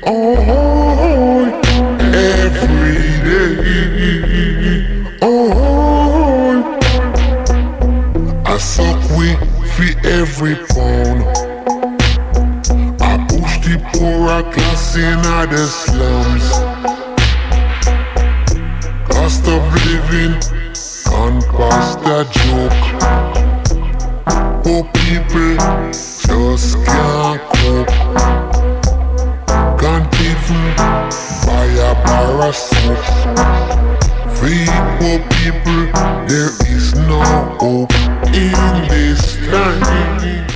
Oh, every day. Oh, I suck weed for every pound. I push the poorer class in the slums. Cost of living can't pass the joke. Poor people just can't cope. Can't even buy a bar of soap. Free poor people, there is no hope in this time.